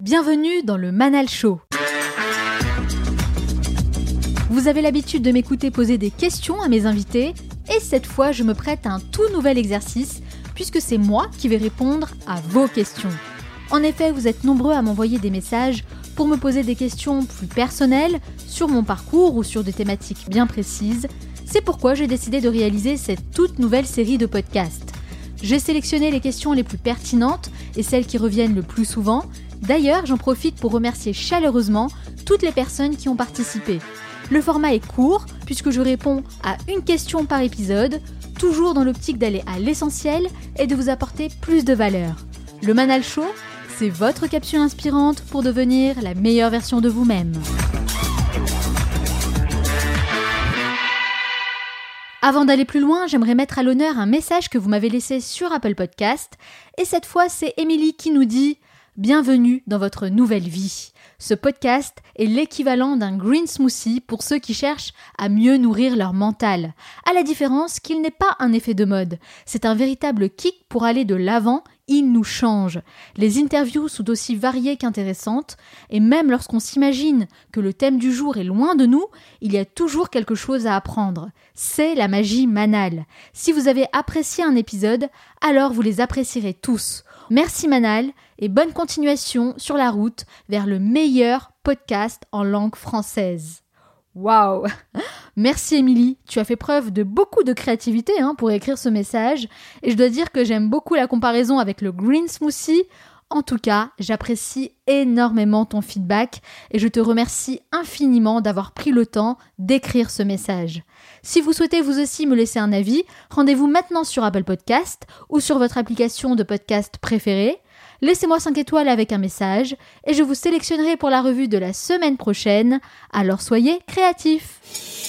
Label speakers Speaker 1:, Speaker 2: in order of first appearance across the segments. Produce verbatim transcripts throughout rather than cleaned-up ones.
Speaker 1: Bienvenue dans le Manal Show. Vous avez l'habitude de m'écouter poser des questions à mes invités et cette fois je me prête à un tout nouvel exercice puisque c'est moi qui vais répondre à vos questions. En effet, vous êtes nombreux à m'envoyer des messages pour me poser des questions plus personnelles sur mon parcours ou sur des thématiques bien précises. C'est pourquoi j'ai décidé de réaliser cette toute nouvelle série de podcasts. J'ai sélectionné les questions les plus pertinentes et celles qui reviennent le plus souvent. D'ailleurs, j'en profite pour remercier chaleureusement toutes les personnes qui ont participé. Le format est court puisque je réponds à une question par épisode, toujours dans l'optique d'aller à l'essentiel et de vous apporter plus de valeur. Le Manal Show, c'est votre capsule inspirante pour devenir la meilleure version de vous-même. Avant d'aller plus loin, j'aimerais mettre à l'honneur un message que vous m'avez laissé sur Apple Podcast. Et cette fois, c'est Émilie qui nous dit « Bienvenue dans votre nouvelle vie ». Ce podcast est l'équivalent d'un green smoothie pour ceux qui cherchent à mieux nourrir leur mental. À la différence qu'il n'est pas un effet de mode. C'est un véritable kick pour aller de l'avant. Il nous change. Les interviews sont aussi variées qu'intéressantes et même lorsqu'on s'imagine que le thème du jour est loin de nous, il y a toujours quelque chose à apprendre. C'est la magie Manal. Si vous avez apprécié un épisode, alors vous les apprécierez tous. Merci Manal et bonne continuation sur la route vers le meilleur podcast en langue française. Waouh! Merci Émilie, tu as fait preuve de beaucoup de créativité hein, pour écrire ce message et je dois dire que j'aime beaucoup la comparaison avec le green smoothie. En tout cas, j'apprécie énormément ton feedback et je te remercie infiniment d'avoir pris le temps d'écrire ce message. Si vous souhaitez vous aussi me laisser un avis, rendez-vous maintenant sur Apple Podcast ou sur votre application de podcast préférée. Laissez-moi cinq étoiles avec un message et je vous sélectionnerai pour la revue de la semaine prochaine. Alors soyez créatifs!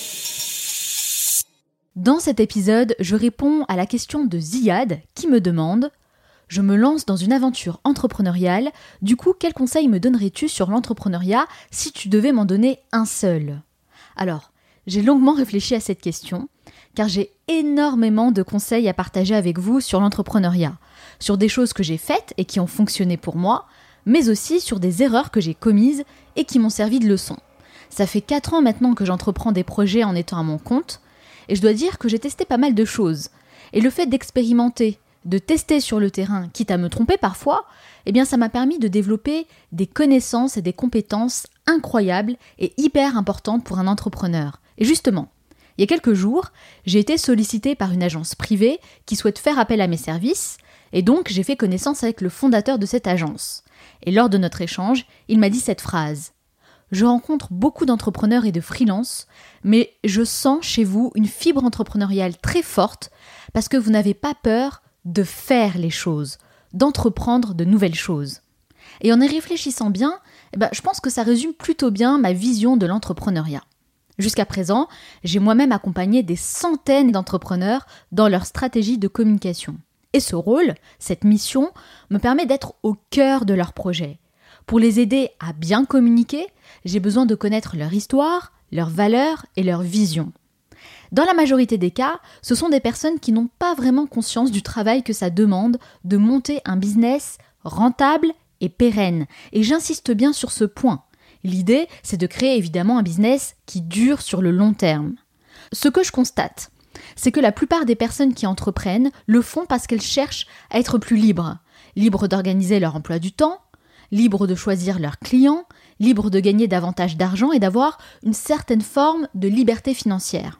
Speaker 1: Dans cet épisode, je réponds à la question de Ziad qui me demande « Je me lance dans une aventure entrepreneuriale, du coup quel conseil me donnerais-tu sur l'entrepreneuriat si tu devais m'en donner un seul ?» Alors, j'ai longuement réfléchi à cette question car j'ai énormément de conseils à partager avec vous sur l'entrepreneuriat. Sur des choses que j'ai faites et qui ont fonctionné pour moi, mais aussi sur des erreurs que j'ai commises et qui m'ont servi de leçon. Ça fait quatre ans maintenant que j'entreprends des projets en étant à mon compte, et je dois dire que j'ai testé pas mal de choses. Et le fait d'expérimenter, de tester sur le terrain, quitte à me tromper parfois, eh bien ça m'a permis de développer des connaissances et des compétences incroyables et hyper importantes pour un entrepreneur. Et justement, il y a quelques jours, j'ai été sollicitée par une agence privée qui souhaite faire appel à mes services, et donc j'ai fait connaissance avec le fondateur de cette agence. Et lors de notre échange, il m'a dit cette phrase. « Je rencontre beaucoup d'entrepreneurs et de freelance, mais je sens chez vous une fibre entrepreneuriale très forte parce que vous n'avez pas peur de faire les choses, d'entreprendre de nouvelles choses. » Et en y réfléchissant bien, eh ben, je pense que ça résume plutôt bien ma vision de l'entrepreneuriat. Jusqu'à présent, j'ai moi-même accompagné des centaines d'entrepreneurs dans leur stratégie de communication. Et ce rôle, cette mission, me permet d'être au cœur de leur projet. Pour les aider à bien communiquer, j'ai besoin de connaître leur histoire, leurs valeurs et leur vision. Dans la majorité des cas, ce sont des personnes qui n'ont pas vraiment conscience du travail que ça demande de monter un business rentable et pérenne. Et j'insiste bien sur ce point. L'idée, c'est de créer évidemment un business qui dure sur le long terme. Ce que je constate, c'est que la plupart des personnes qui entreprennent le font parce qu'elles cherchent à être plus libres. Libres d'organiser leur emploi du temps, libres de choisir leurs clients, libres de gagner davantage d'argent et d'avoir une certaine forme de liberté financière.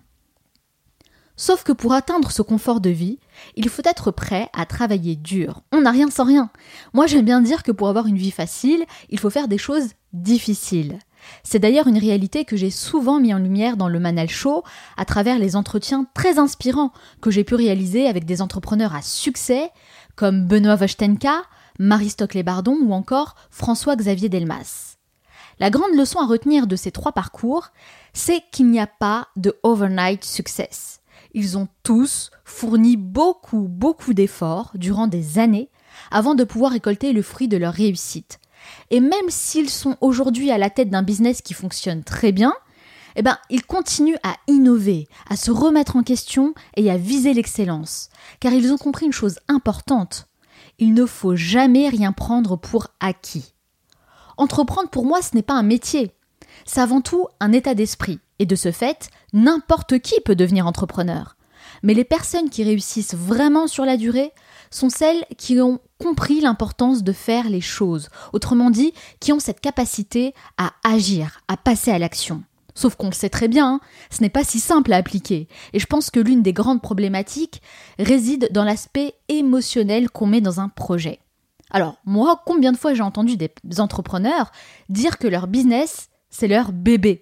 Speaker 1: Sauf que pour atteindre ce confort de vie, il faut être prêt à travailler dur. On n'a rien sans rien. Moi, j'aime bien dire que pour avoir une vie facile, il faut faire des choses difficiles. C'est d'ailleurs une réalité que j'ai souvent mis en lumière dans le Manal Show à travers les entretiens très inspirants que j'ai pu réaliser avec des entrepreneurs à succès comme Benoît Vostenka, Marie-Stoclet Bardon ou encore François-Xavier Delmas. La grande leçon à retenir de ces trois parcours, c'est qu'il n'y a pas de overnight success. Ils ont tous fourni beaucoup, beaucoup d'efforts durant des années avant de pouvoir récolter le fruit de leur réussite. Et même s'ils sont aujourd'hui à la tête d'un business qui fonctionne très bien, eh ben, ils continuent à innover, à se remettre en question et à viser l'excellence. Car ils ont compris une chose importante. Il ne faut jamais rien prendre pour acquis. Entreprendre pour moi, ce n'est pas un métier. C'est avant tout un état d'esprit. Et de ce fait, n'importe qui peut devenir entrepreneur. Mais les personnes qui réussissent vraiment sur la durée sont celles qui ont compris l'importance de faire les choses. Autrement dit, qui ont cette capacité à agir, à passer à l'action. Sauf qu'on le sait très bien, hein, ce n'est pas si simple à appliquer. Et je pense que l'une des grandes problématiques réside dans l'aspect émotionnel qu'on met dans un projet. Alors, moi, combien de fois j'ai entendu des entrepreneurs dire que leur business, c'est leur bébé.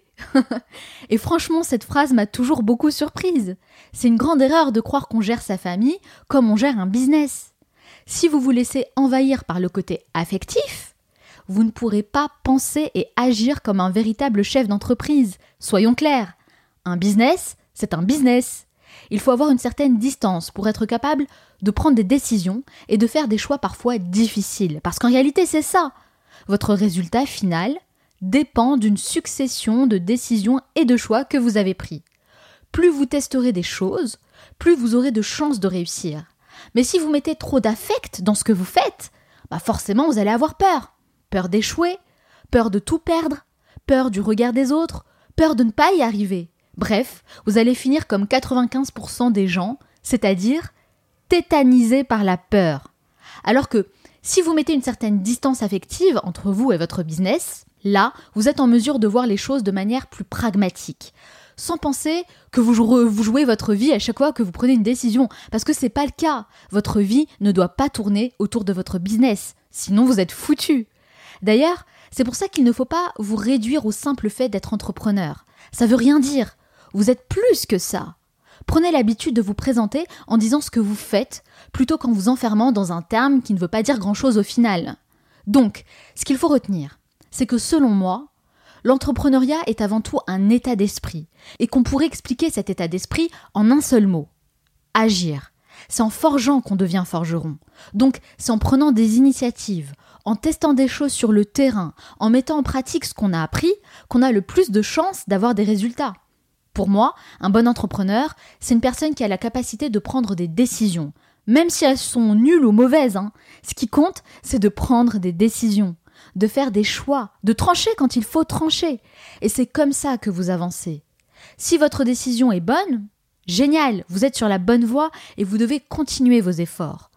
Speaker 1: Et franchement, cette phrase m'a toujours beaucoup surprise. C'est une grande erreur de croire qu'on gère sa famille comme on gère un business. Si vous vous laissez envahir par le côté affectif, vous ne pourrez pas penser et agir comme un véritable chef d'entreprise. Soyons clairs, un business, c'est un business. Il faut avoir une certaine distance pour être capable de prendre des décisions et de faire des choix parfois difficiles. Parce qu'en réalité, c'est ça. Votre résultat final dépend d'une succession de décisions et de choix que vous avez pris. Plus vous testerez des choses, plus vous aurez de chances de réussir. Mais si vous mettez trop d'affect dans ce que vous faites, bah forcément vous allez avoir peur. Peur d'échouer, peur de tout perdre, peur du regard des autres, peur de ne pas y arriver. Bref, vous allez finir comme quatre-vingt-quinze pour cent des gens, c'est-à-dire tétanisés par la peur. Alors que si vous mettez une certaine distance affective entre vous et votre business, là, vous êtes en mesure de voir les choses de manière plus pragmatique, sans penser que vous jouez, vous jouez votre vie à chaque fois que vous prenez une décision, parce que c'est pas le cas. Votre vie ne doit pas tourner autour de votre business, sinon vous êtes foutu. D'ailleurs, c'est pour ça qu'il ne faut pas vous réduire au simple fait d'être entrepreneur. Ça veut rien dire. Vous êtes plus que ça. Prenez l'habitude de vous présenter en disant ce que vous faites, plutôt qu'en vous enfermant dans un terme qui ne veut pas dire grand-chose au final. Donc, ce qu'il faut retenir, c'est que selon moi, l'entrepreneuriat est avant tout un état d'esprit, et qu'on pourrait expliquer cet état d'esprit en un seul mot. Agir. C'est en forgeant qu'on devient forgeron. Donc, c'est en prenant des initiatives, en testant des choses sur le terrain, en mettant en pratique ce qu'on a appris, qu'on a le plus de chances d'avoir des résultats. Pour moi, un bon entrepreneur, c'est une personne qui a la capacité de prendre des décisions, même si elles sont nulles ou mauvaises. Hein. Ce qui compte, c'est de prendre des décisions, de faire des choix, de trancher quand il faut trancher. Et c'est comme ça que vous avancez. Si votre décision est bonne, génial, vous êtes sur la bonne voie et vous devez continuer vos efforts.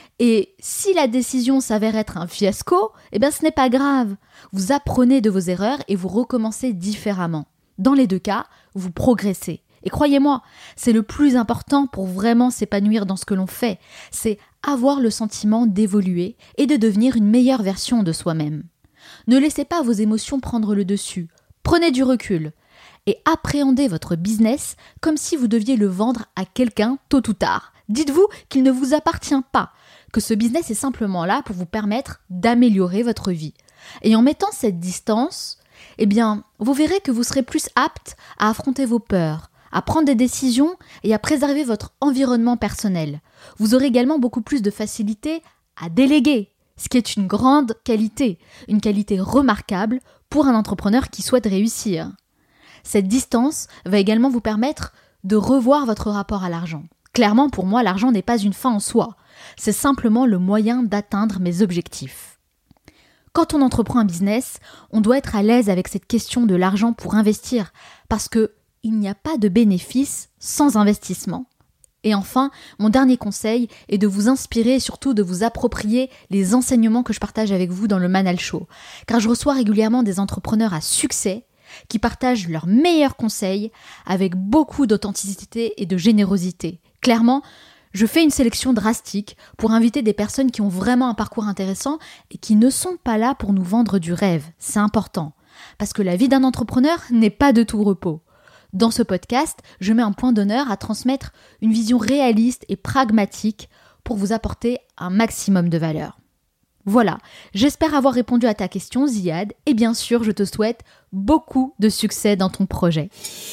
Speaker 1: Et si la décision s'avère être un fiasco, eh bien ce n'est pas grave. Vous apprenez de vos erreurs et vous recommencez différemment. Dans les deux cas, vous progressez. Et croyez-moi, c'est le plus important pour vraiment s'épanouir dans ce que l'on fait. C'est avoir le sentiment d'évoluer et de devenir une meilleure version de soi-même. Ne laissez pas vos émotions prendre le dessus. Prenez du recul et appréhendez votre business comme si vous deviez le vendre à quelqu'un tôt ou tard. Dites-vous qu'il ne vous appartient pas, que ce business est simplement là pour vous permettre d'améliorer votre vie. Et en mettant cette distance, eh bien, vous verrez que vous serez plus apte à affronter vos peurs, à prendre des décisions et à préserver votre environnement personnel. Vous aurez également beaucoup plus de facilité à déléguer, ce qui est une grande qualité, une qualité remarquable pour un entrepreneur qui souhaite réussir. Cette distance va également vous permettre de revoir votre rapport à l'argent. Clairement, pour moi, l'argent n'est pas une fin en soi. C'est simplement le moyen d'atteindre mes objectifs. Quand on entreprend un business, on doit être à l'aise avec cette question de l'argent pour investir, parce que il n'y a pas de bénéfice sans investissement. Et enfin, mon dernier conseil est de vous inspirer et surtout de vous approprier les enseignements que je partage avec vous dans le Manal Show. Car je reçois régulièrement des entrepreneurs à succès qui partagent leurs meilleurs conseils avec beaucoup d'authenticité et de générosité. Clairement, je fais une sélection drastique pour inviter des personnes qui ont vraiment un parcours intéressant et qui ne sont pas là pour nous vendre du rêve. C'est important, parce que la vie d'un entrepreneur n'est pas de tout repos. Dans ce podcast, je mets un point d'honneur à transmettre une vision réaliste et pragmatique pour vous apporter un maximum de valeur. Voilà, j'espère avoir répondu à ta question, Ziad, et bien sûr, je te souhaite beaucoup de succès dans ton projet.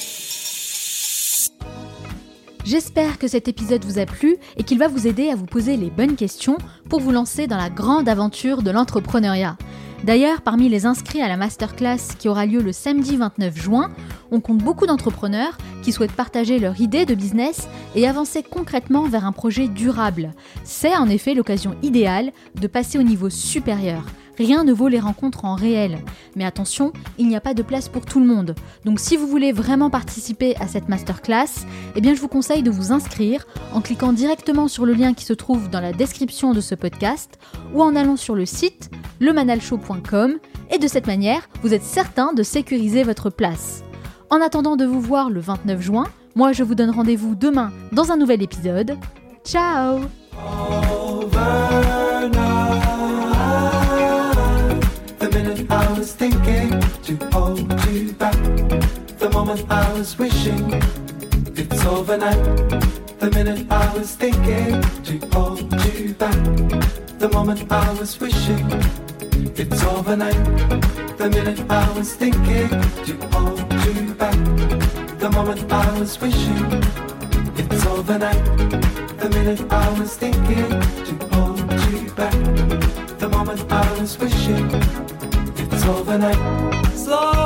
Speaker 1: J'espère que cet épisode vous a plu et qu'il va vous aider à vous poser les bonnes questions pour vous lancer dans la grande aventure de l'entrepreneuriat. D'ailleurs, parmi les inscrits à la masterclass qui aura lieu le samedi vingt-neuf juin, on compte beaucoup d'entrepreneurs qui souhaitent partager leur idée de business et avancer concrètement vers un projet durable. C'est en effet l'occasion idéale de passer au niveau supérieur, Rien ne vaut les rencontres en réel. Mais attention, il n'y a pas de place pour tout le monde. Donc si vous voulez vraiment participer à cette masterclass, eh bien je vous conseille de vous inscrire en cliquant directement sur le lien qui se trouve dans la description de ce podcast ou en allant sur le site le manal show point com et de cette manière, vous êtes certain de sécuriser votre place. En attendant de vous voir le vingt-neuf juin, moi je vous donne rendez-vous demain dans un nouvel épisode. Ciao!
Speaker 2: I was thinking to hold you back. The moment I was wishing it's overnight. The minute I was thinking to hold you back. The moment I was wishing it's overnight. The minute I was thinking to hold you back. The moment I was wishing it's overnight. The minute I was thinking to hold you back. The moment I was wishing it's overnight. Slow